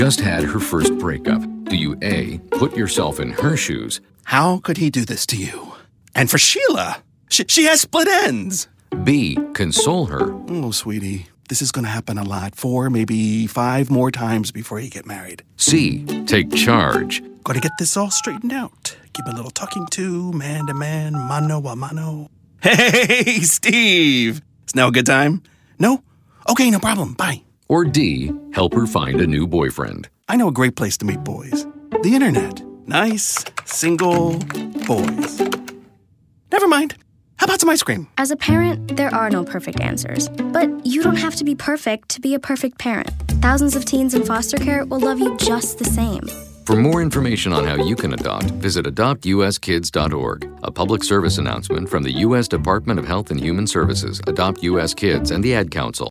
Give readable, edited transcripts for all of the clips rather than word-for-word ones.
just had her first breakup. Do you A, put yourself in her shoes? How could he do this to you? And for Sheila, she has split ends. B, console her? Oh, sweetie, this is going to happen a lot. 4, maybe 5 more times before you get married. C, take charge? Got to get this all straightened out. Give a little talking to, man to man, mano a mano. Hey, Steve! Is now a good time? No? Okay, no problem. Bye. Or D, help her find a new boyfriend? I know a great place to meet boys. The internet. Nice, single boys. Never mind. How about some ice cream? As a parent, there are no perfect answers. But you don't have to be perfect to be a perfect parent. Thousands of teens in foster care will love you just the same. For more information on how you can adopt, visit adoptuskids.org. A public service announcement from the U.S. Department of Health and Human Services, Adopt U.S. Kids, and the Ad Council.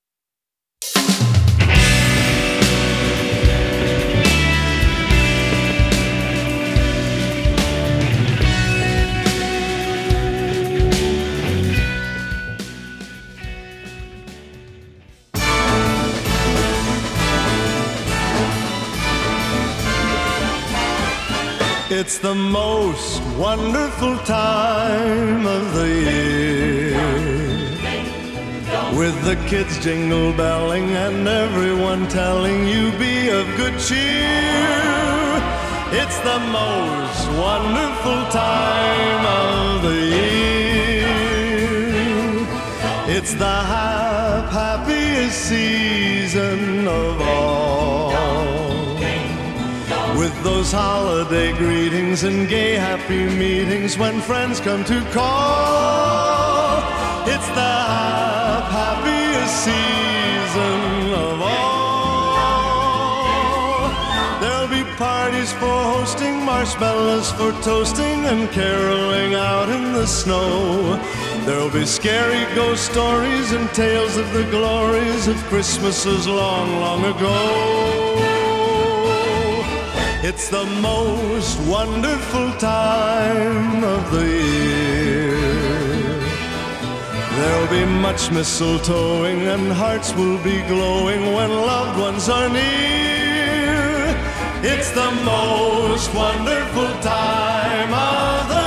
It's the most wonderful time of the year, with the kids jingle belling and everyone telling you be of good cheer. It's the most wonderful time of the year. It's the happiest season of all, with those holiday greetings and gay happy meetings when friends come to call. It's the happiest season of all. There'll be parties for hosting, marshmallows for toasting, and caroling out in the snow. There'll be scary ghost stories and tales of the glories of Christmases long, long ago. It's the most wonderful time of the year. There'll be much mistletoeing and hearts will be glowing when loved ones are near. It's the most wonderful time of the year.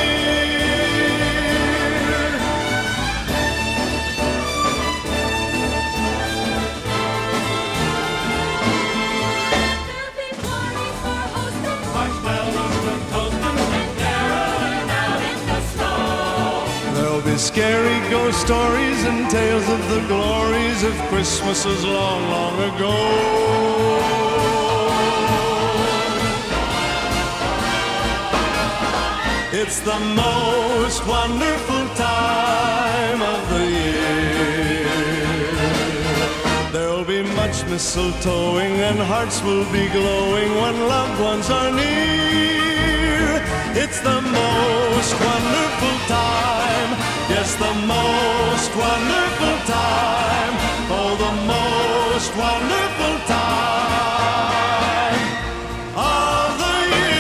Scary ghost stories and tales of the glories of Christmases long, long ago. It's the most wonderful time of the year. There'll be much mistletoeing and hearts will be glowing when loved ones are near. It's the most wonderful time. Yes, the most wonderful time. Oh, the most wonderful time of the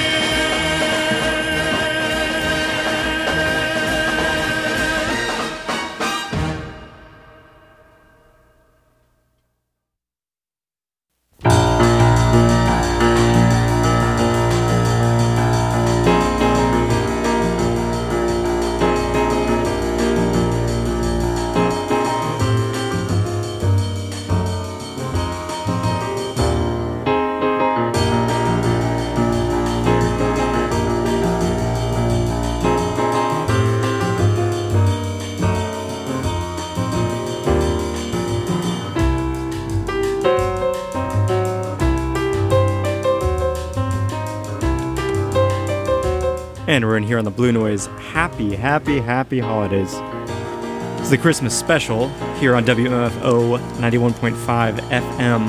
And we're in here on the Blue Noise. Happy, happy, happy holidays. It's the Christmas special here on WMFO 91.5 FM.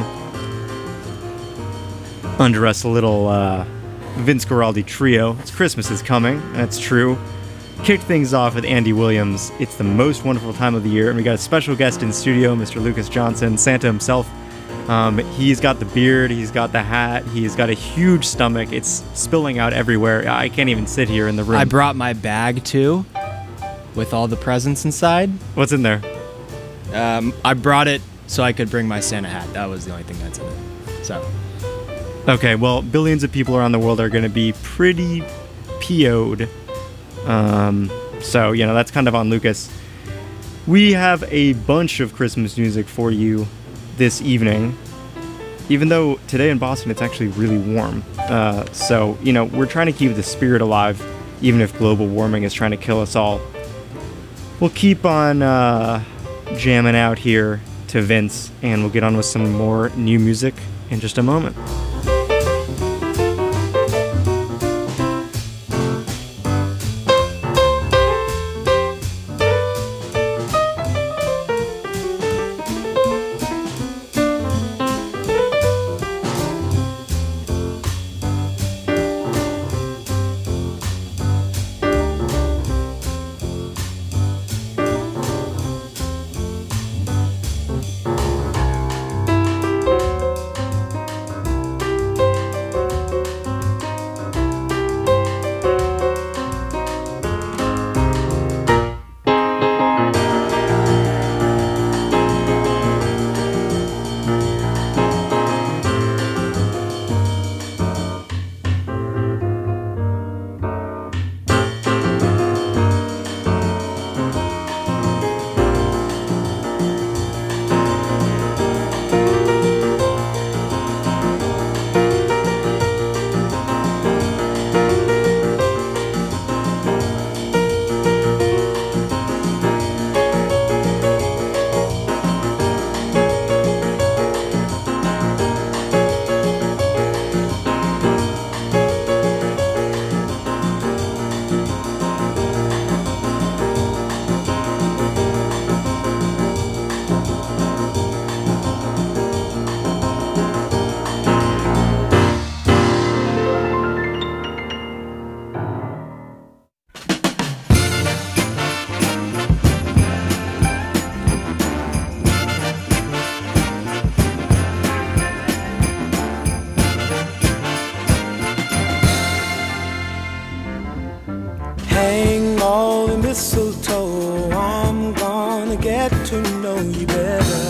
Under us, a little Vince Guaraldi trio. It's Christmas is coming, and that's true. Kicked things off with Andy Williams. It's the most wonderful time of the year, and we got a special guest in studio, Mr. Lucas Johnson, Santa himself. He's got the beard, he's got the hat, he's got a huge stomach. It's spilling out everywhere. I can't even sit here in the room. I brought my bag too, with all the presents inside. What's in there? I brought it so I could bring my Santa hat. That was the only thing that's in it. So Okay, well, billions of people around the world are going to be pretty PO'd. So, that's kind of on Lucas. We have a bunch of Christmas music for you this evening. Even though today in Boston it's actually really warm. So, we're trying to keep the spirit alive, even if global warming is trying to kill us all. We'll keep on jamming out here to Vince, and we'll get on with some more new music in just a moment. Hang all the mistletoe, I'm gonna get to know you better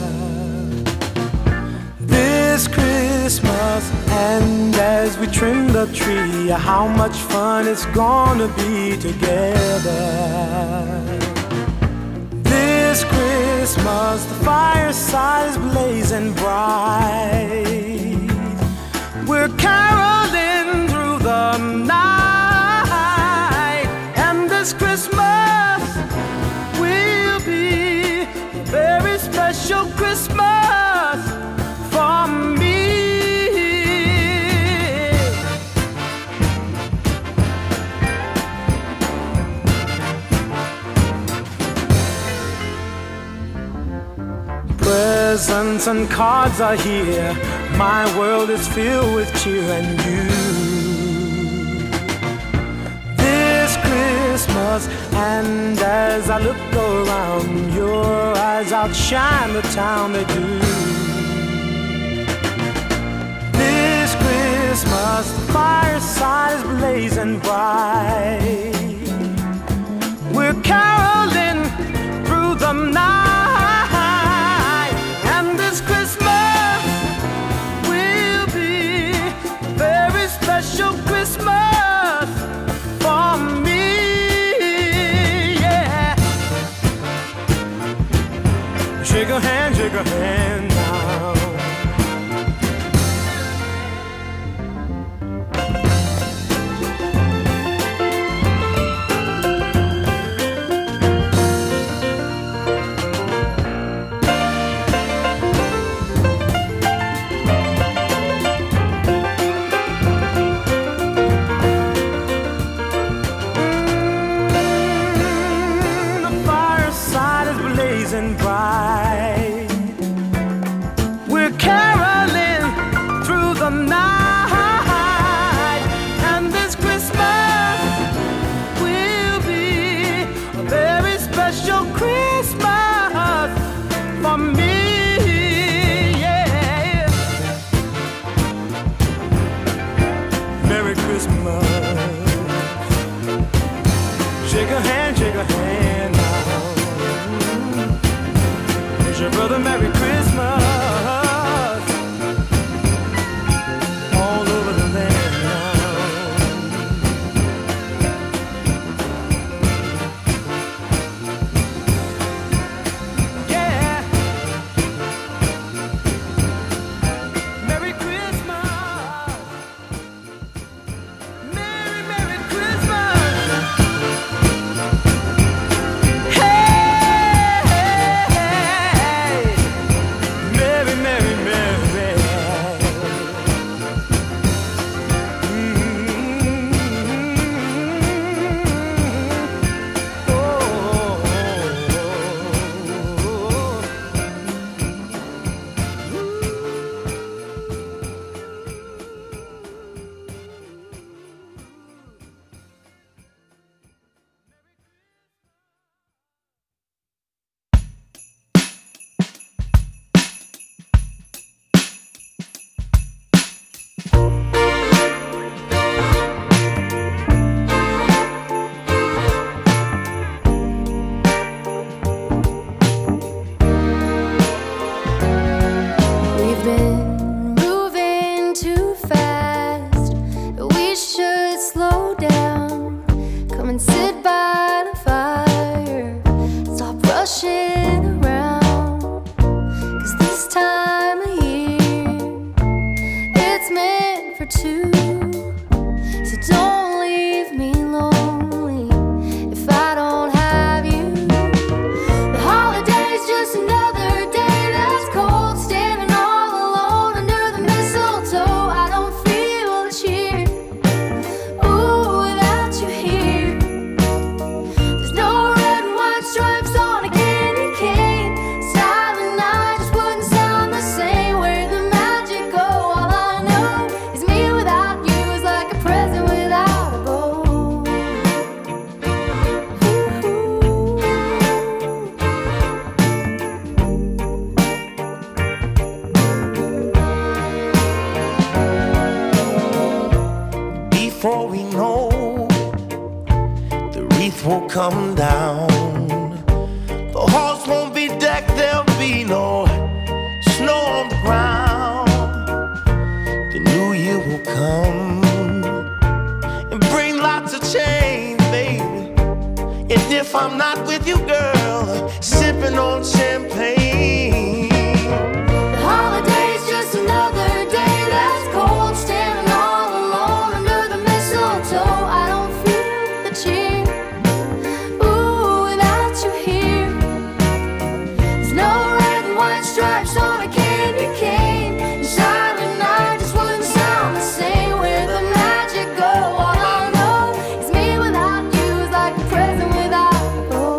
this Christmas. And as we trim the tree, how much fun it's gonna be together this Christmas. The fireside is blazing bright, we're caroling through the night. Christmas will be a very special Christmas for me. Presents and cards are here, my world is filled with cheer and you. Christmas, and as I look around, your eyes outshine the town they do. This Christmas, the fireside is blazing bright, we're caroling through the night. And this Christmas will be a very special Christmas for me. Shake a hand now. The fireside is blazing bright, we're caroling through the night. And this Christmas will be a very special Christmas for me. Yeah. Merry Christmas. Shake a hand now. Wish your brother Merry Christmas. two. So don't leave me lonely if I don't have you. The holiday's just another day that's cold, standing all alone under the mistletoe. I don't feel the cheer, ooh, without you here. There's no red and white stripes on a candy cane. Silent night just wouldn't sound the same. Where the magic go? All I know is me without you is like a present without a bow. Before we know, the wreath will come down. The halls won't be decked, there'll be no snow on the ground. The new year will come and bring lots of change, baby. And if I'm not with you, girl, sipping on champagne. The holiday's just another day that's cold, standing all alone under the mistletoe. I don't feel the cheer, ooh, without you here. There's no red and white stripes on a candy cane. And silent night just wouldn't sound the same. Where the magic go? All I know is me without you is like a present without a bow.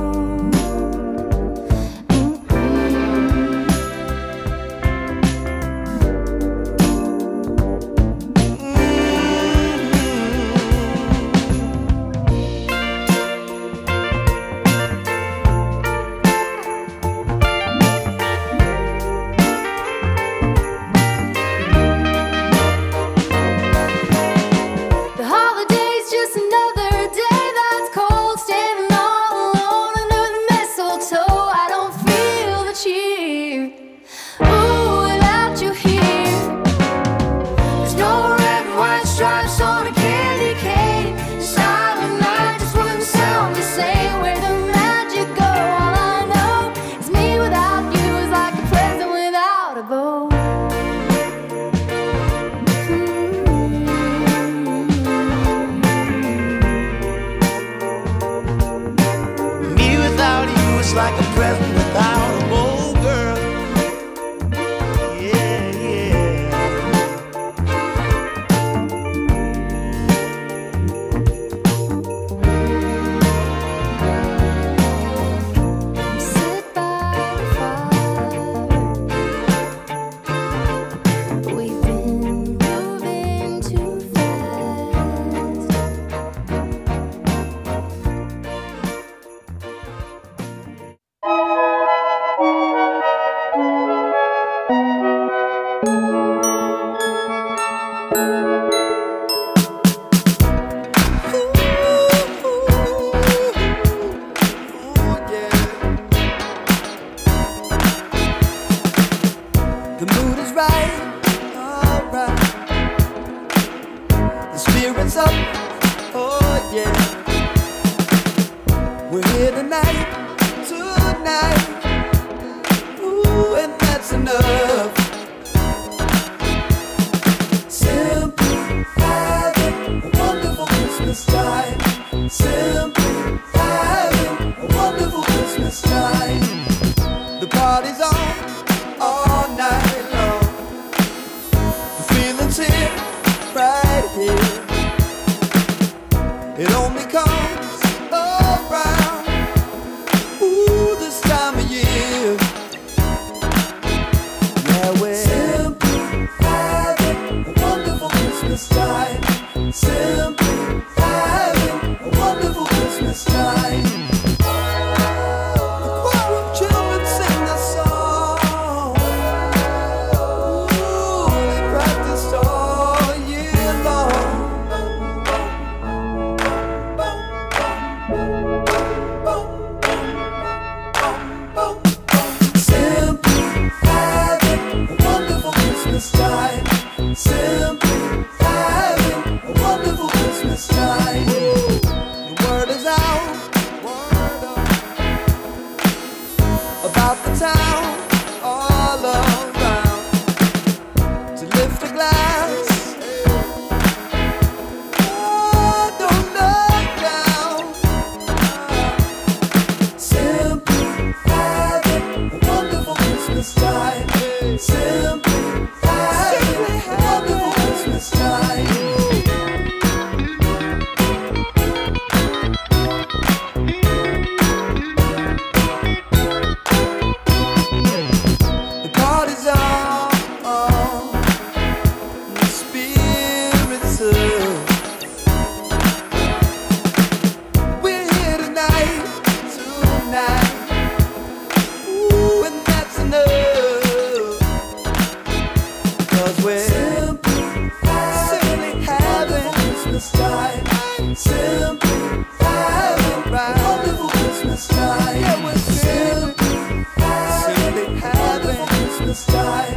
The holiday's just another day that's cold, standing all alone under the mistletoe. I don't feel the cheer, ooh, without you here. There's no red and white stripes on a candy cane. Silent night just wouldn't sound the same. Where the magic go? All I know is me without you is like a present without a bow. Me without you is like a present without a bow, girl. Yeah, yeah. Sit by the fire. We've been moving too fast. The mood is right, alright. The spirit's up, oh yeah. We're here tonight, ooh, and that's enough. Simply having a wonderful Christmas time. Simply having a wonderful Christmas time. The party's on all night long. The feeling's here, right here. It only comes around, ooh, this time of year. Yeah, we're simply having a wonderful Christmas time. Simply having a wonderful Christmas time. The choir of children sing the song. Ooh, they practiced all year long. Simply having a wonderful Christmas time. Simply having a wonderful Christmas time. The word is out, about the town, all around, to lift a glass enough. We're here tonight, tonight. Ooh, and that's enough. 'Cause we're simply having Christmas time. Simply having wonderful Christmas time. Yeah, we're simply having Christmas time.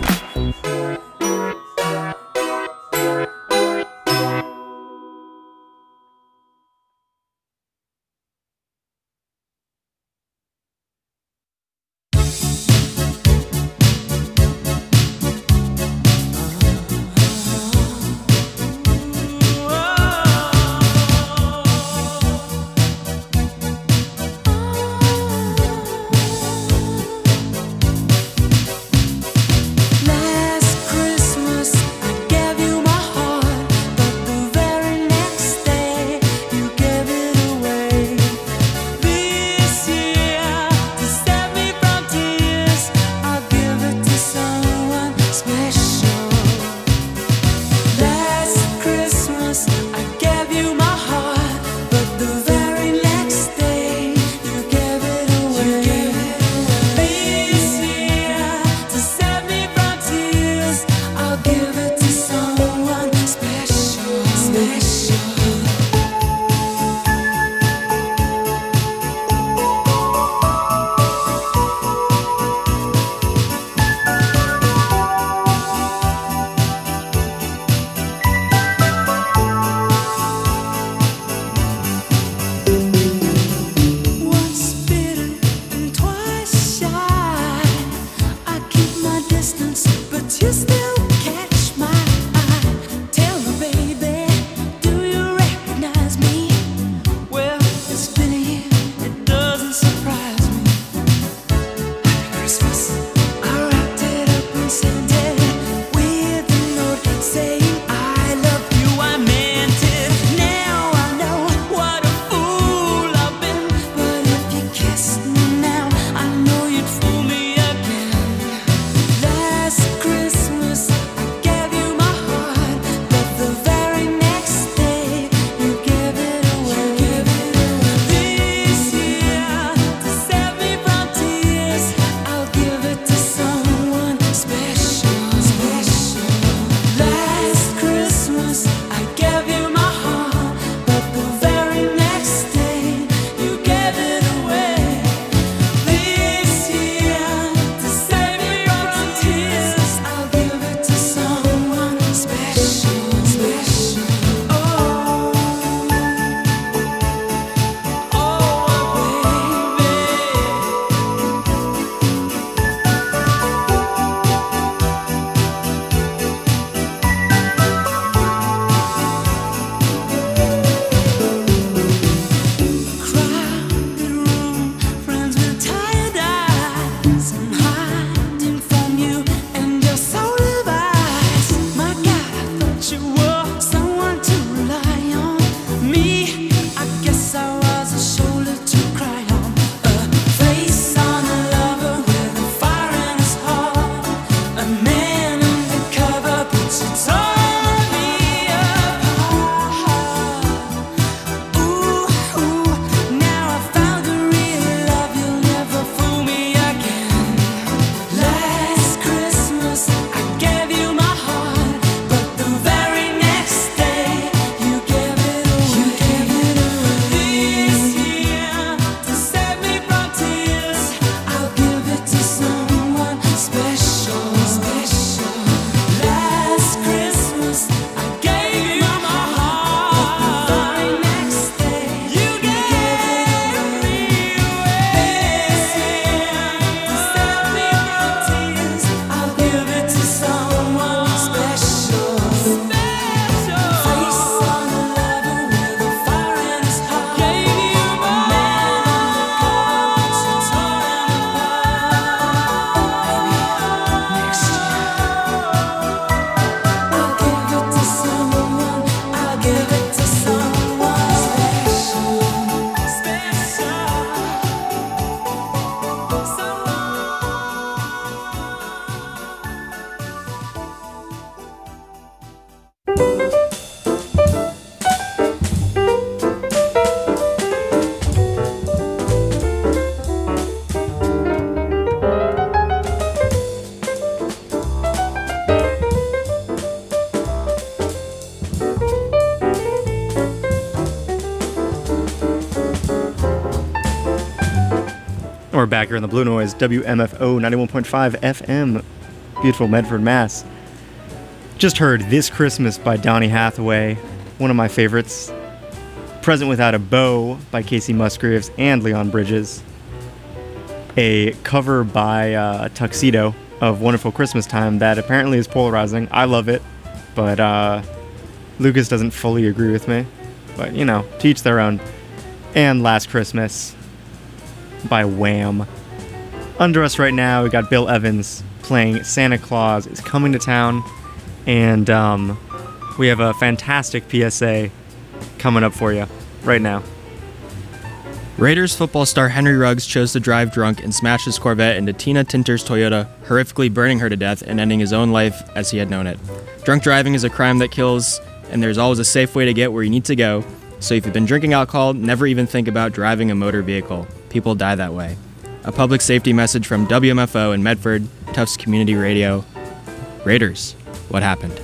we're back here on the Blue Noise, WMFO 91.5 FM, beautiful Medford, Mass. Just heard This Christmas by Donny Hathaway, one of my favorites. Present Without a Bow by Casey Musgraves and Leon Bridges. A cover by Tuxedo of Wonderful Christmas Time that apparently is polarizing. I love it, but Lucas doesn't fully agree with me. But, you know, to each their own. And Last Christmas by Wham. Under us right now, we got Bill Evans playing Santa Claus is Coming to Town. And we have a fantastic PSA coming up for you right now. Raiders football star Henry Ruggs chose to drive drunk and smash his Corvette into Tina Tinter's Toyota, horrifically burning her to death and ending his own life as he had known it. Drunk driving is a crime that kills, and there's always a safe way to get where you need to go. So if you've been drinking alcohol, never even think about driving a motor vehicle. People die that way. A public safety message from WMFO in Medford, Tufts Community Radio. Raiders, what happened?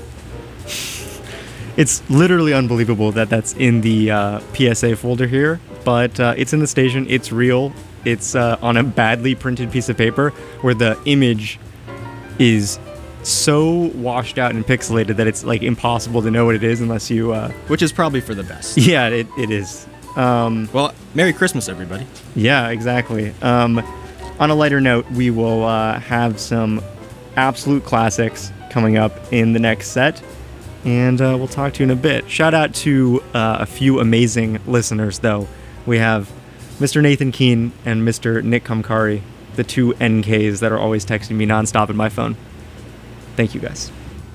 It's literally unbelievable that that's in the PSA folder here, but it's in the station, it's real, it's on a badly printed piece of paper where the image is so washed out and pixelated that it's like impossible to know what it is unless you... Which is probably for the best. Yeah, it is. Well, Merry Christmas, everybody. Yeah, exactly. On a lighter note, we will have some absolute classics coming up in the next set, and we'll talk to you in a bit. Shout out to a few amazing listeners, though. We have Mr. Nathan Keene and Mr. Nick Kamkari, the two NKs that are always texting me nonstop in my phone. Thank you, guys.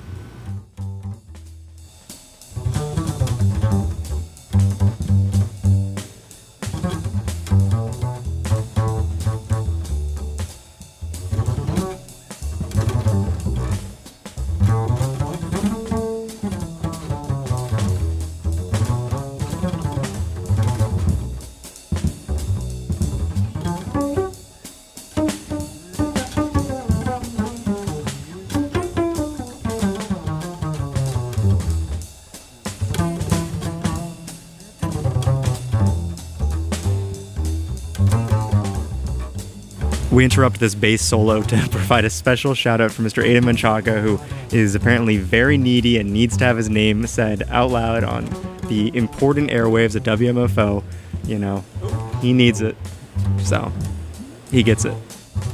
We interrupt this bass solo to provide a special shout out for Mr. Aidan Menchaca, who is apparently very needy and needs to have his name said out loud on the important airwaves at WMFO. You know, he needs it. So, he gets it.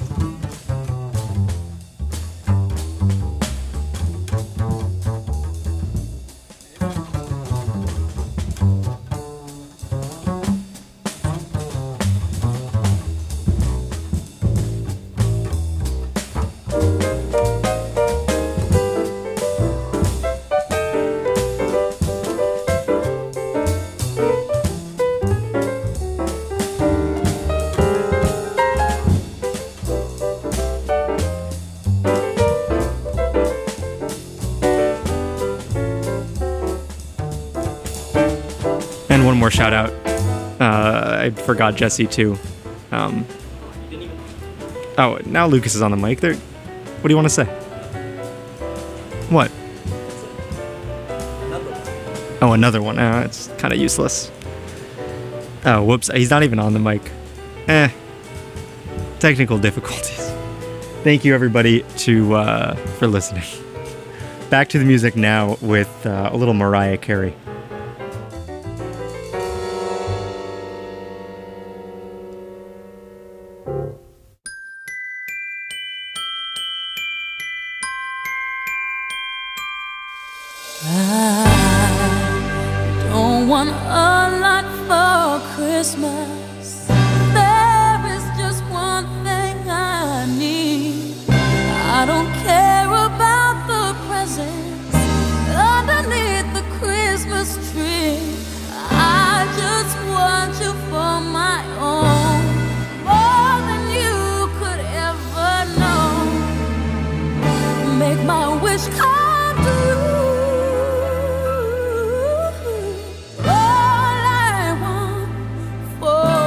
One more shout out. I forgot Jesse too. Oh, now Lucas is on the mic. There. What do you want to say? What? Oh, another one. It's kind of useless. Oh, whoops. He's not even on the mic. Technical difficulties. Thank you, everybody, for listening. Back to the music now with a little Mariah Carey. All I want for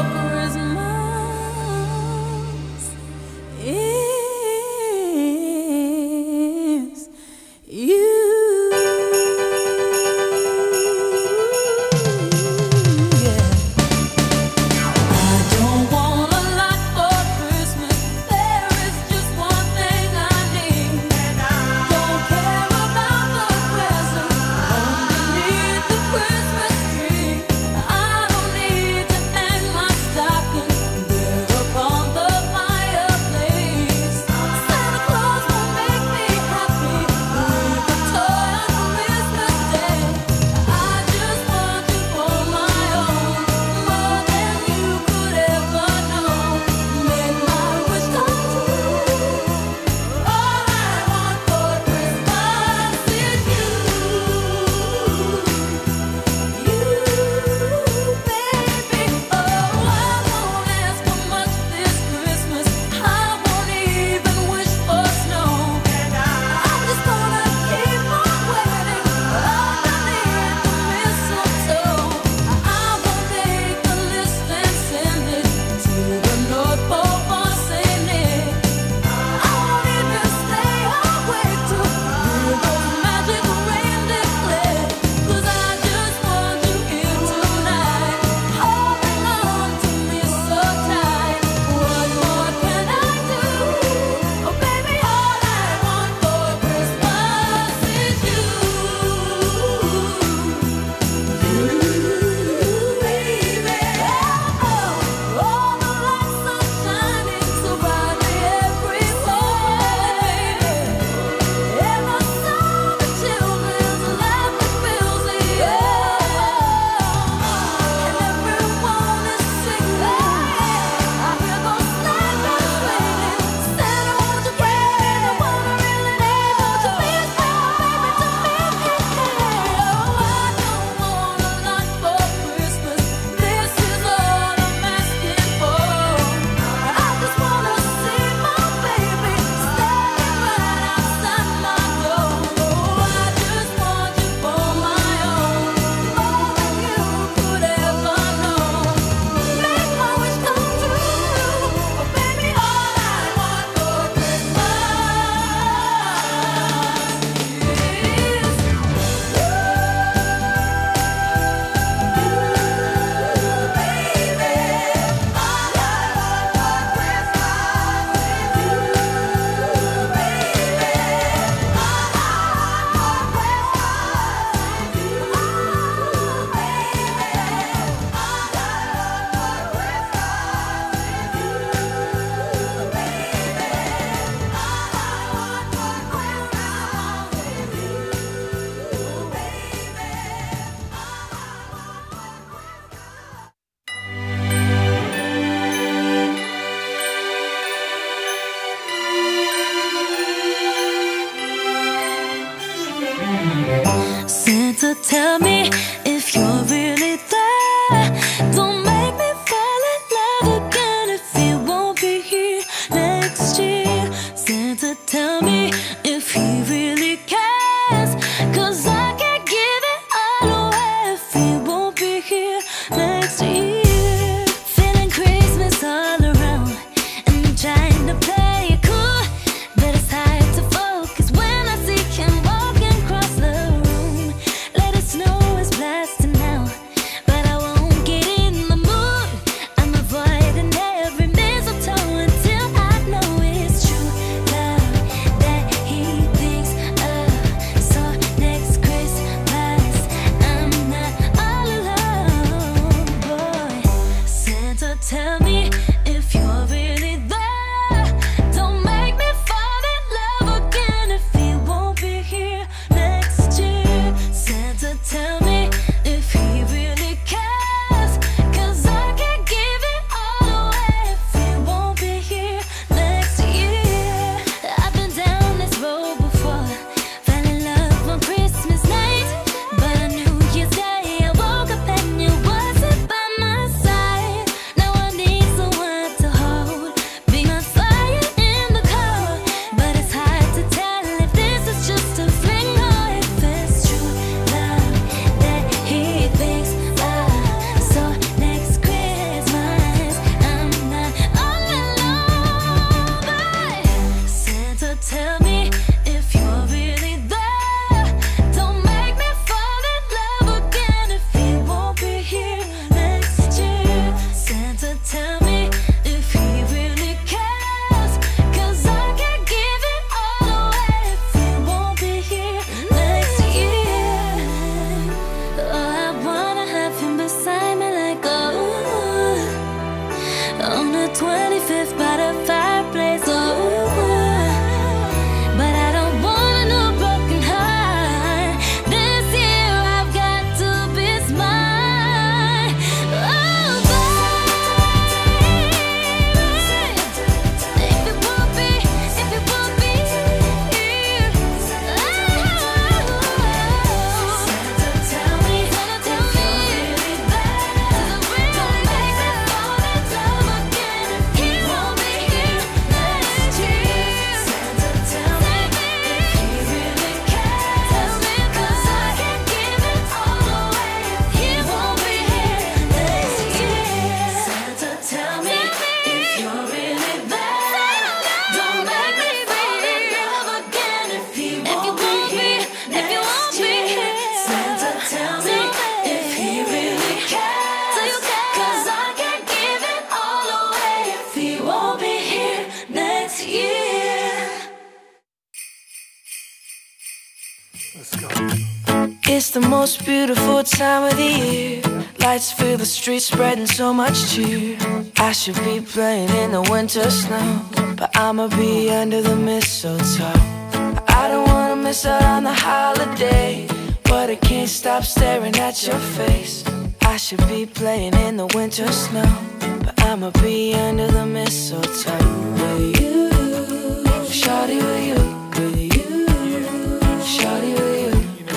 Santa, tell me if you're really there. Don't make me fall in love again if he won't be here next year. Santa, tell me if he really cares, 'cause I can't give it all away if he won't be here next year. Feeling Christmas all around and I'm trying to play it cool, but it's hard to focus when I see him walking across the room. Let it snow is blasting now, but I won't get in the mood. I'm avoiding every mistletoe until I know it's true love that he thinks of. So next Christmas I'm not all alone, boy. Santa, tell me if you're really there. Don't make me fall in love again if he won't be here next year. Santa, tell me if he really cares, 'cause I can't give it all away if he won't be here next year. I've been down this road before, fell in love on Christmas night, but on New Year's Day I woke up and you wasn't by my side. Now I need someone to hold, be my fire in the cold, but it's hard to tell if this is just a fling or if it's true love that he thinks of. So next Christmas I'm not all alone, but Santa, tell me if you're really there. Don't make me fall in love again if he won't be here next year. Santa, tell me if he really cares, 'cause I can't give it all away if he won't be here next year. Oh, I wanna have him beside me like on the 25th by the fireplace. But I don't want a new broken heart. This year I've got to be smart. Oh, baby, if it won't be here. Santa, tell me if you're really there. Don't make me fall in love again if he won't be here next year. Santa, tell me if he really cares, 'cause I can't give it all away if he won't be here next year. Santa, tell me if you're really there. Don't make me fall in love again if he won't be here next year. Santa, tell me if he really cares, 'cause I can't give it all away if he won't be here next year. It's the most beautiful time of the year. Lights fill the streets, spreading so much cheer. I should be playing in the winter snow, but I'ma be under the mistletoe. I don't wanna miss out on the holiday, but I can't stop staring at your face. I should be playing in the winter snow, but I'ma be under the mistletoe. With you, shawty, with you, shawty, with you,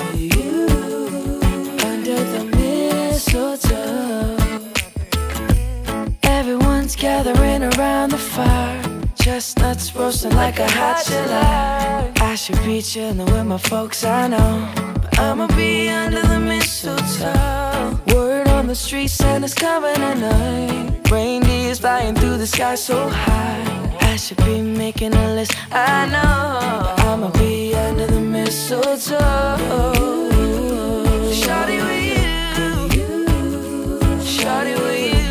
under the mistletoe. Everyone's gathering around the fire, chestnuts roasting like a hot July. I should be chilling with my folks, I know, but I'ma be under the mistletoe. Word on the street, Santa's coming tonight. Reindeers flying through the sky so high. I should be making a list, I know, but I'ma be under the mistletoe. Shawty, with you, shawty, with you,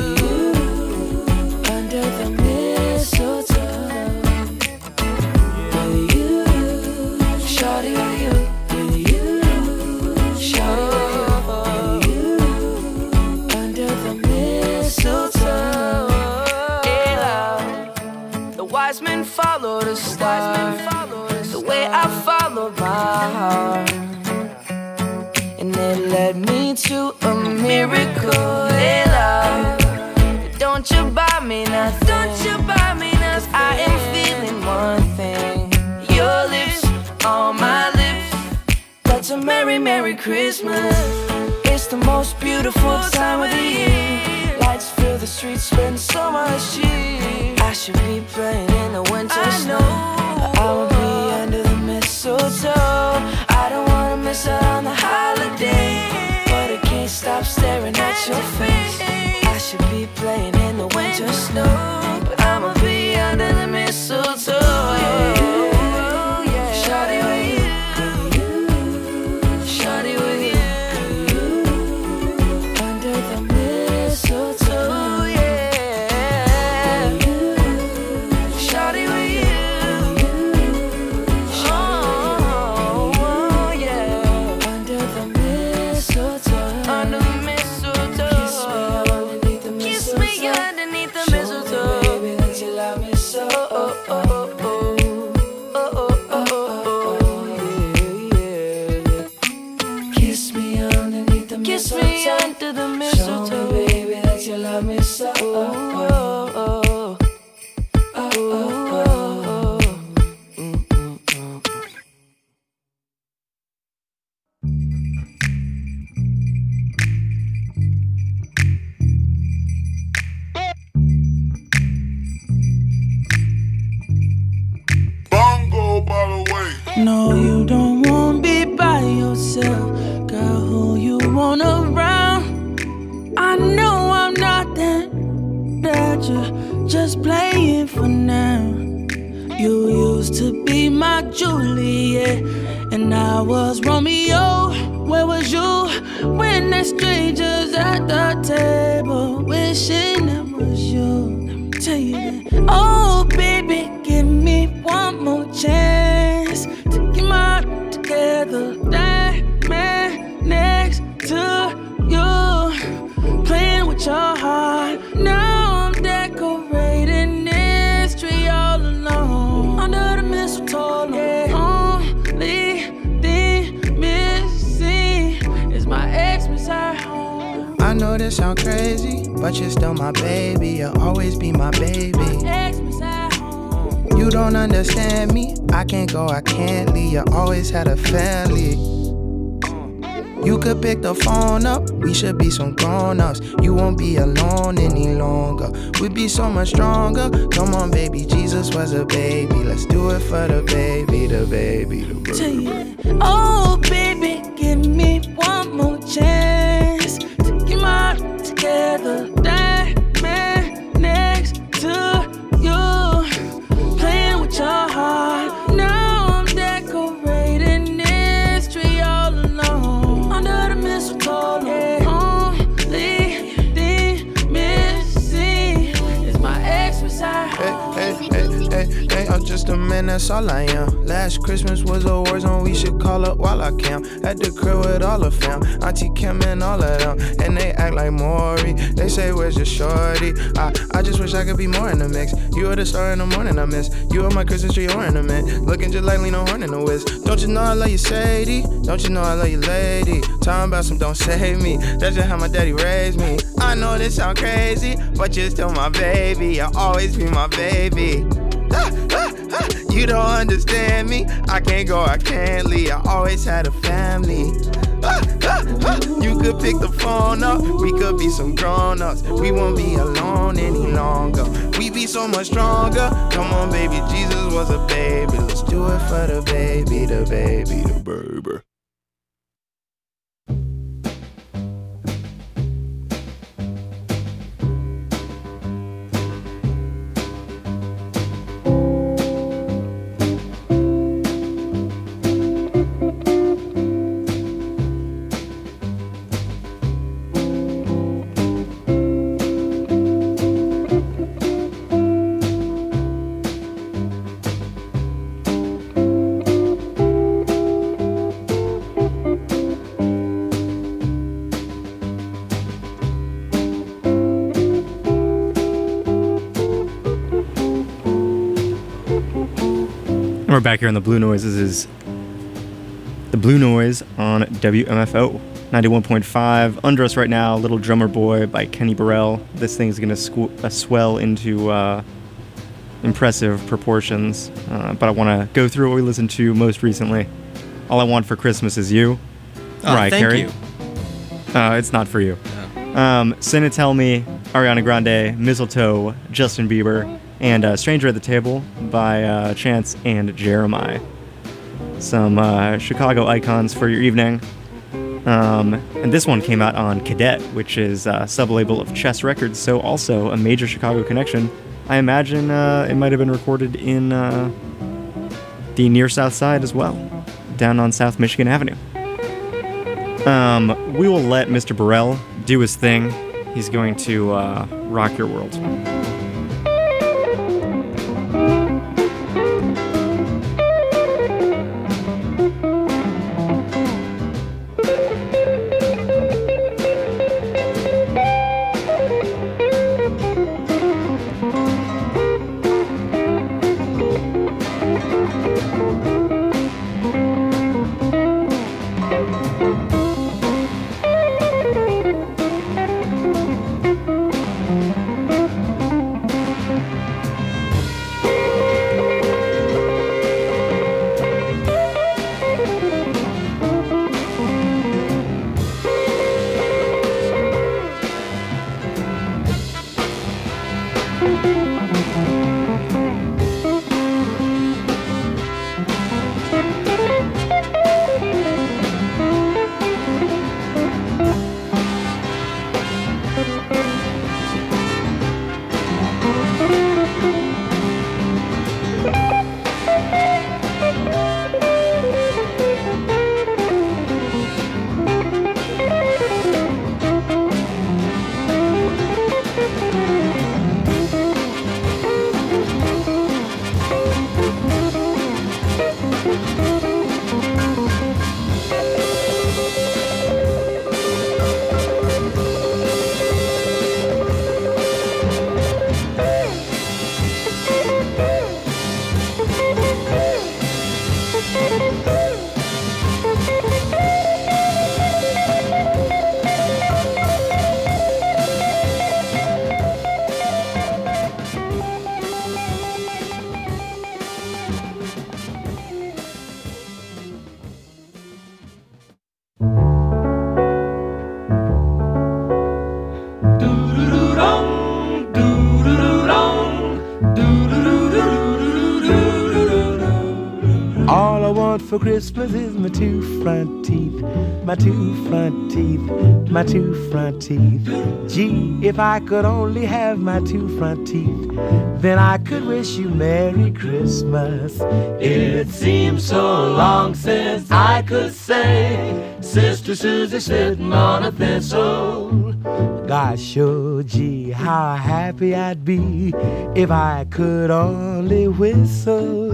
under the mistletoe. With you, shawty, with you, shawty, with you, under the mistletoe. Hey, love, the wise men follow the star, the way I follow my heart, and it led me to a miracle. Hey, love, don't you buy me nothing, don't you buy me nothing, 'cause I am feeling one thing. Your lips on my lips, that's a merry Merry Christmas. It's the most beautiful time of the year. Lights fill the streets, spend so much cheer. I should be playing in the winter snow. I will be under the mistletoe. I don't wanna miss out on the holiday, but I can't stop staring at your face. I should be playing in the winter snow, but I'ma be under the mistletoe. Shawty with you, shawty with you, under the mistletoe, yeah. Shawty with you, oh yeah, under the mistletoe, under the mistletoe. Kiss me underneath the mistletoe, baby, that you love me so. Kiss me underneath the mistletoe. Kiss me under the mistletoe. Show me, baby, that you love me so. Bongo, by the way. No, you don't wanna be by yourself. Girl, who you want around? I know I'm not that you're just playing for now. You used to be my Juliet, and I was Romeo. Where was you when there's strangers at the table? Wishing it was you. Let me tell you that. Oh, baby, give me one more chance to get my life together. That man next to you, playing with your heart. Now I'm decorating this tree all alone, under the mistletoe. Yeah. Only thing missing is my Xmas at home. I know this sound crazy, but you're still my baby. You'll always be my baby. Xmas at home. You don't understand me. I can't go, I can't leave. You always had a family. You could pick the phone up, we should be some grown-ups. You won't be alone any longer. We'd be so much stronger. Come on, baby, Jesus was a baby. Let's do it for the baby, the baby, the baby. Oh, baby, give me one more chance to get my life together. That man next to you, playing with your heart. Now I'm decorating this tree all alone, under the mistletoe. Yeah. Only thing missing is my Xmas at home. Hey, I'm just a man, that's all I am. Last Christmas was a war zone, we should call up while I can. At the crib with all the fam, Auntie Kim and all of them. And they act like Maury, they say where's your shorty? I just wish I could be more in the mix. You are the star in the morning I miss. You are my Christmas tree ornament, looking just like Lena Horne in the Wiz. Don't you know I love you, Sadie? Don't you know I love you, lady? Talking about some don't save me, that's just how my daddy raised me. I know this sound crazy, but you're still my baby. You'll always be my baby. You don't understand me. I can't go, I can't leave. I always had a family. You could pick the phone up, we could be some grown-ups. We won't be alone any longer. We be so much stronger. Come on, baby, Jesus was a baby. Let's do it for the baby, the baby, the baby. We're back here on the Blue Noise. This is the Blue Noise on WMFO 91.5. Under us right now, Little Drummer Boy by Kenny Burrell. This thing's going to swell into impressive proportions, but I want to go through what we listened to most recently. All I Want for Christmas Is You. Mariah thank Carey. you. It's not for you. Sinna Tell Me, Ariana Grande, Mistletoe, Justin Bieber, and Stranger at the Table by Chance and Jeremiah. Some Chicago icons for your evening. And this one came out on Cadet, which is a sub-label of Chess Records, so also a major Chicago connection. I imagine it might have been recorded in the near South Side as well, down on South Michigan Avenue. We will let Mr. Burrell do his thing. He's going to rock your world. For Christmas is my two front teeth, my two front teeth, my two front teeth. Gee, if I could only have my two front teeth, then I could wish you Merry Christmas. It seems so long since I could say, Sister Susie sitting on a thistle. Gosh, oh gee, how happy I'd be if I could only whistle.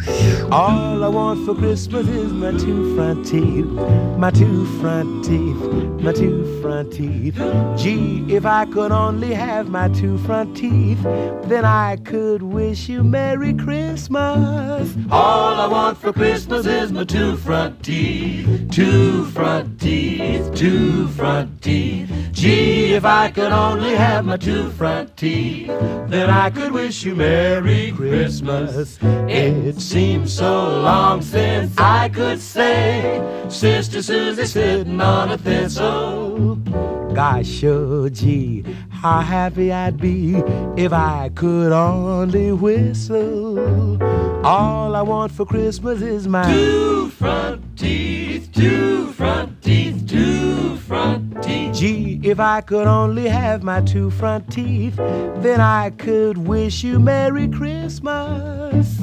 All I want for Christmas is my two front teeth, my two front teeth, my two front teeth. Gee, if I could only have my two front teeth, then I could wish you Merry Christmas. All I want for Christmas is my two front teeth, two front teeth, two front teeth. Gee, if I could only have my two front teeth, then I could wish you Merry Christmas. It seems so long since I could say, Sister Susie sitting on a thistle. Gosh, oh gee, how happy I'd be if I could only whistle. All I want for Christmas is my two front teeth, two front teeth, two front teeth. Gee, if I could only have my two front teeth, then I could wish you Merry Christmas.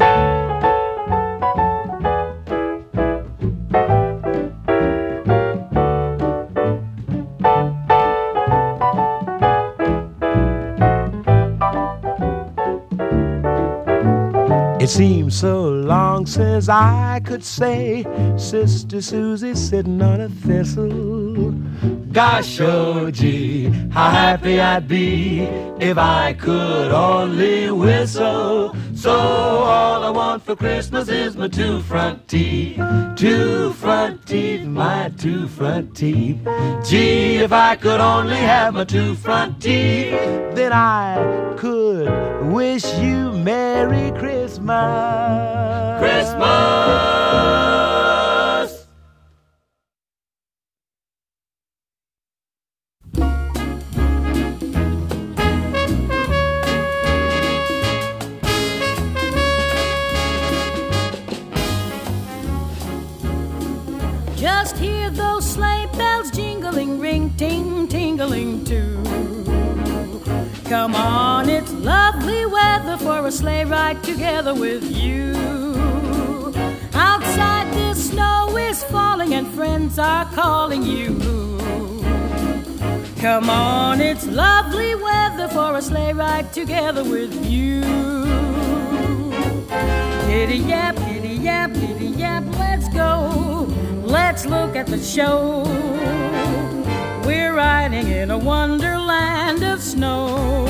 It seems so long since I could say, Sister Susie sitting on a thistle. Gosh, oh gee, how happy I'd be if I could only whistle. So all I want for Christmas is my two front teeth, my two front teeth. Gee, if I could only have my two front teeth, then I could wish you Merry Christmas. Christmas! ting, tingling too. Come on, it's lovely weather for a sleigh ride together with you. Outside the snow is falling and friends are calling you. Come on, it's lovely weather for a sleigh ride together with you. Giddy yap, let's go. Let's look at the show. We're riding in a wonderland of snow.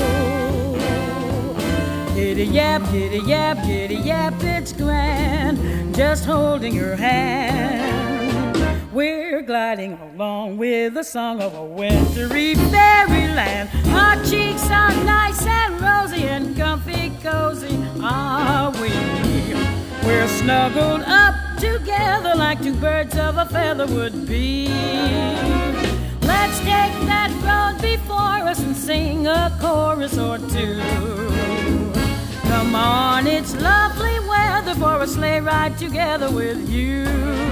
Giddy yap, it's grand, just holding your hand. We're gliding along with the song of a wintry fairyland. Our cheeks are nice and rosy and comfy cozy are we. We're snuggled up together like two birds of a feather would be. Let's take that road before us and sing a chorus or two. Come on, it's lovely weather for a sleigh ride together with you.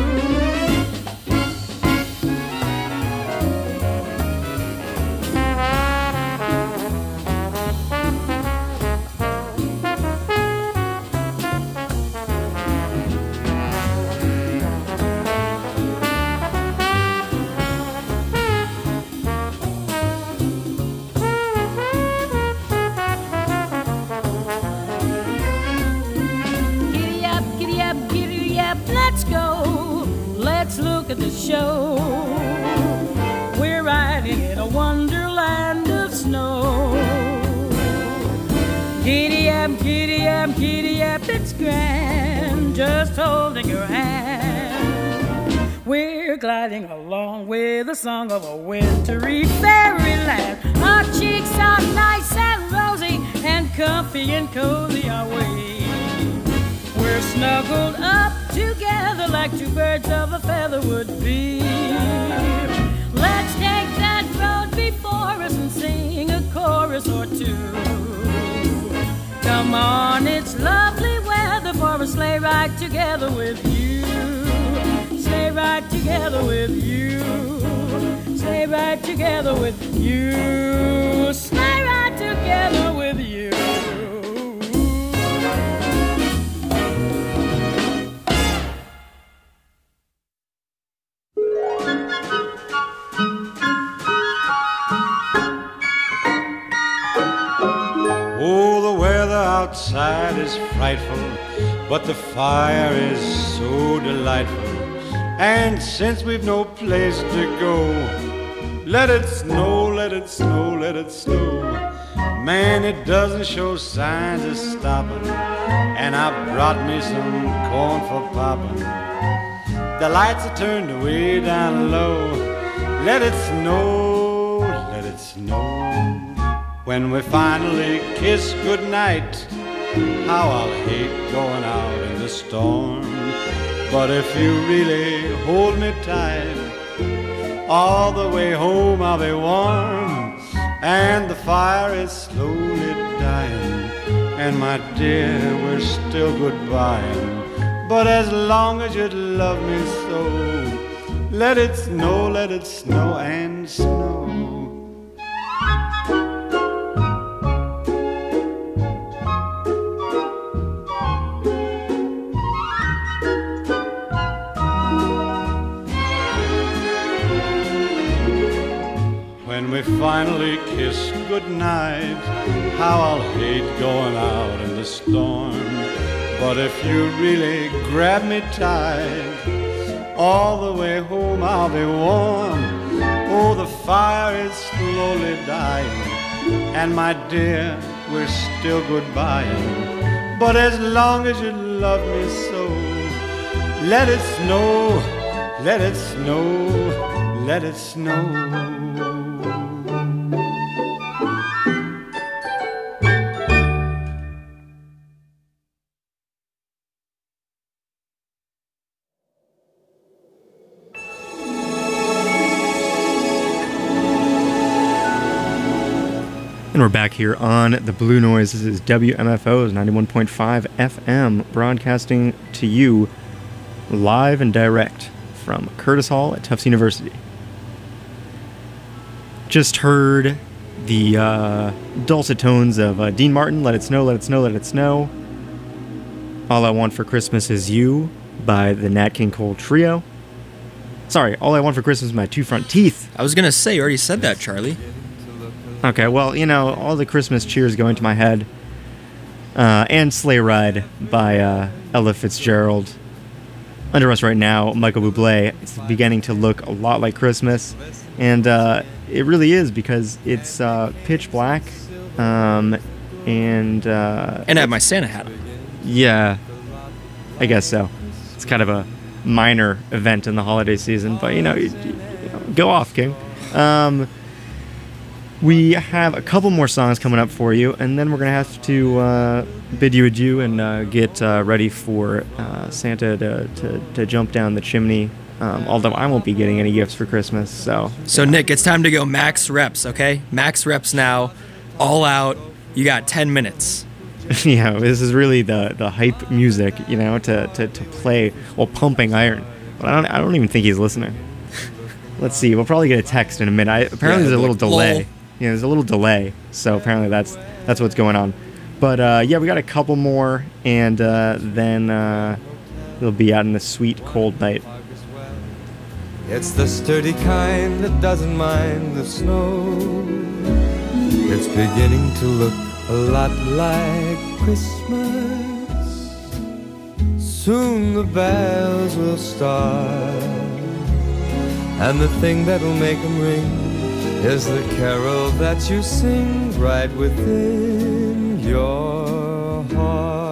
Let's go, let's look at the show. We're riding in a wonderland of snow. Giddy up, it's grand, just holding your hand. We're gliding along with the song of a wintry fairyland. Our cheeks are nice and rosy and comfy and cozy are we. We're snuggled up together like two birds of a feather would be. Let's take that road before us and sing a chorus or two. Come on, it's lovely weather for a sleigh ride together with you. Sleigh ride together with you. Sleigh ride together with you. Sleigh ride together with you. Outside is frightful, but the fire is so delightful. And since we've no place to go, let it snow, let it snow, let it snow. Man, it doesn't show signs of stopping, and I brought me some corn for popping. The lights are turned way down low. Let it snow, let it snow. When we finally kiss goodnight, how I'll hate going out in the storm. But if you really hold me tight, all the way home I'll be warm. And the fire is slowly dying, and my dear, we're still goodbying. But as long as you love me so, let it snow and snow. When we finally kiss goodnight, how I'll hate going out in the storm. But if you really grab me tight, all the way home I'll be warm. Oh, the fire is slowly dying, and my dear, we're still goodbying. But as long as you love me so, let it snow, let it snow, let it snow. And we're back here on the Blue Noise. This is WMFO's 91.5 FM, broadcasting to you live and direct from Curtis Hall at Tufts University. Just heard the dulcet tones of Dean Martin, Let It Snow, Let It Snow, Let It Snow. All I Want for Christmas Is You by the Nat King Cole Trio. Sorry, All I Want for Christmas Is My Two Front Teeth. I was going to say, you already said that, Charlie. Okay, well, you know, all the Christmas cheers go into my head. And Sleigh Ride by Ella Fitzgerald. Under us right now, Michael Bublé. It's beginning to look a lot like Christmas. And it really is, because it's pitch black. And I have my Santa hat on. Yeah, I guess so. It's kind of a minor event in the holiday season, but you know, go off, King. We have a couple more songs coming up for you, and then we're gonna have to bid you adieu and get ready for Santa to jump down the chimney. Although I won't be getting any gifts for Christmas, so. So Nick, it's time to go max reps, okay? Max reps now, all out. You got 10 minutes. Yeah, this is really the hype music, you know, to play while pumping iron. But I don't even think he's listening. Let's see. We'll probably get a text in a minute. Apparently, there's a little delay. Lol. Yeah, there's a little delay. So apparently that's what's going on. But yeah, we got a couple more, and then we'll be out in the sweet cold night. It's the sturdy kind that doesn't mind the snow. It's beginning to look a lot like Christmas. Soon the bells will start, and the thing that'll make them ring is the carol that you sing right within your heart.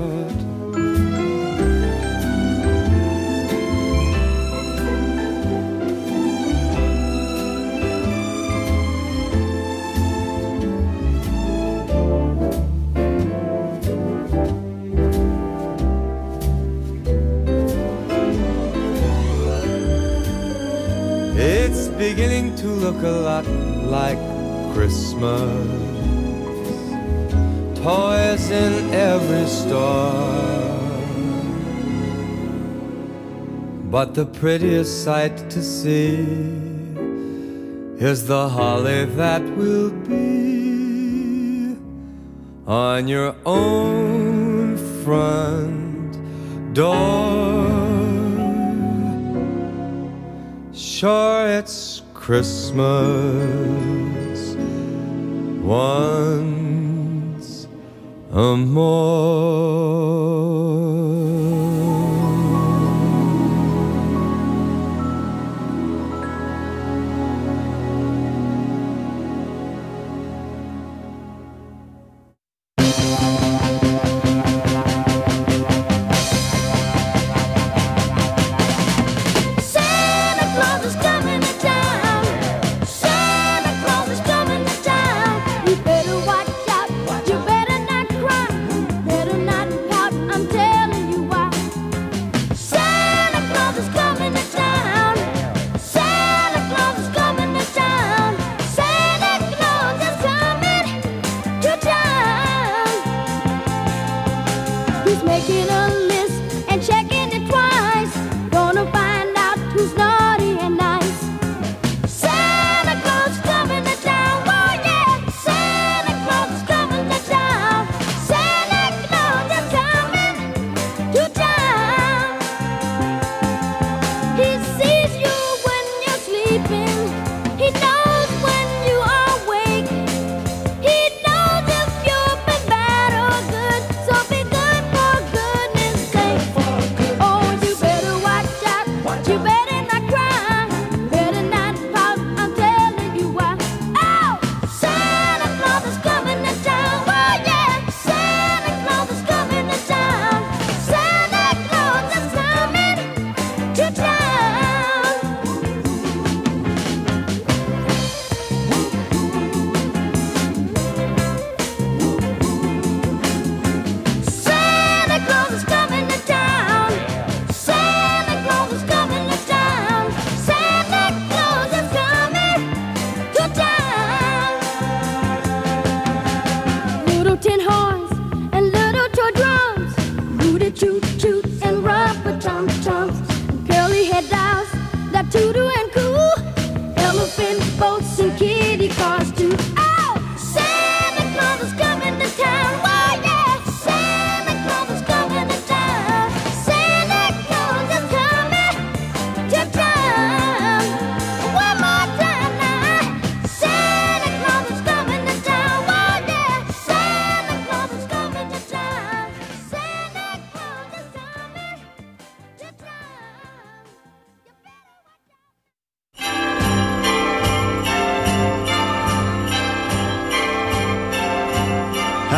It's beginning to look a lot like Christmas. Toys in every store, but the prettiest sight to see is the holly that will be on your own front door. Sure, it's Christmas once more. You better not cry, better not pout. I'm telling you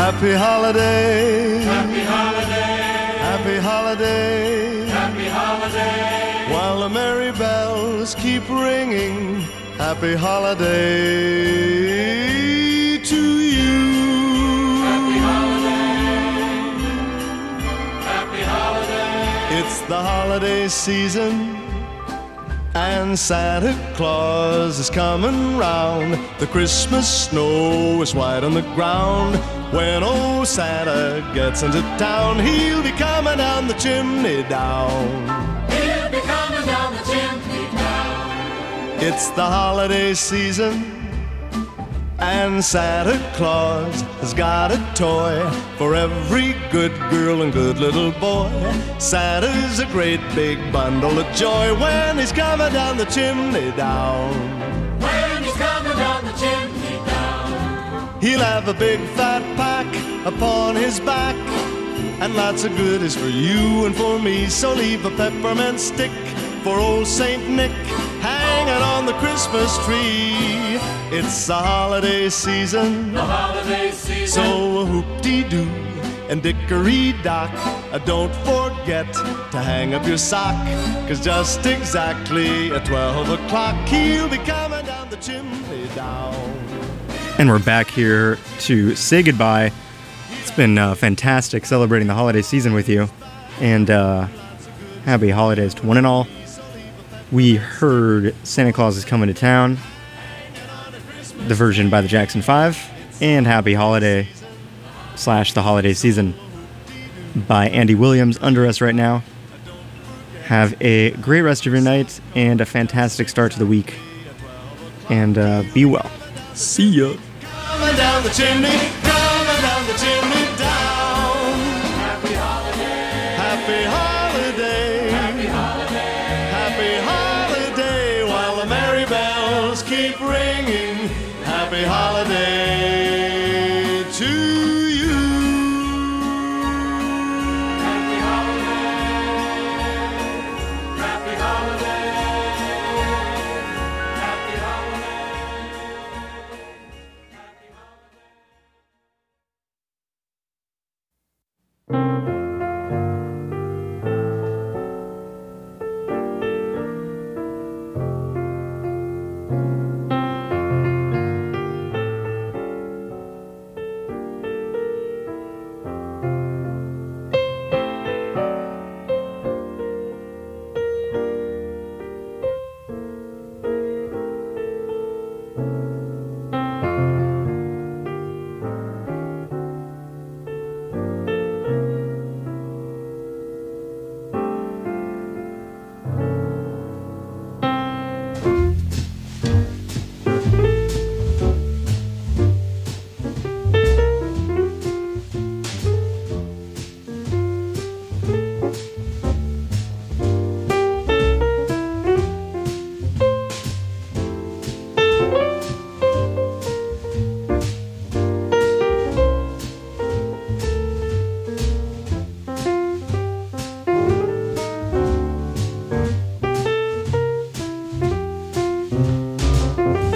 Happy holiday. Happy holiday. Happy holiday. Happy holiday. While the merry bells keep ringing. Happy holiday to you. Happy holiday. Happy holiday. It's the holiday season. And Santa Claus is coming round. The Christmas snow is white on the ground. When old Santa gets into town, he'll be coming down the chimney down. He'll be coming down the chimney down. It's the holiday season. And Santa Claus has got a toy for every good girl and good little boy. Santa's a great big bundle of joy when he's coming down the chimney down. When he's coming down the chimney down. He'll have a big fat pack upon his back, and lots of goodies for you and for me. So leave a peppermint stick for old Saint Nick hanging on the Christmas tree. It's the holiday season. The holiday season. So whoop-dee-doo and dickory-dock, don't forget to hang up your sock, 'cause just exactly at 12 o'clock he'll be coming down the chimney down. And we're back here to say goodbye. It's been fantastic celebrating the holiday season with you. And happy holidays to one and all. We heard Santa Claus is Coming to Town, the version by the Jackson 5, and Happy Holiday / The Holiday Season by Andy Williams under us right now. Have a great rest of your night and a fantastic start to the week. And be well. See ya. Coming down the chimney, coming down the chimney down. Happy holiday. Happy holiday. Happy holiday. Happy holiday while the merry bells keep ringing. Happy holiday.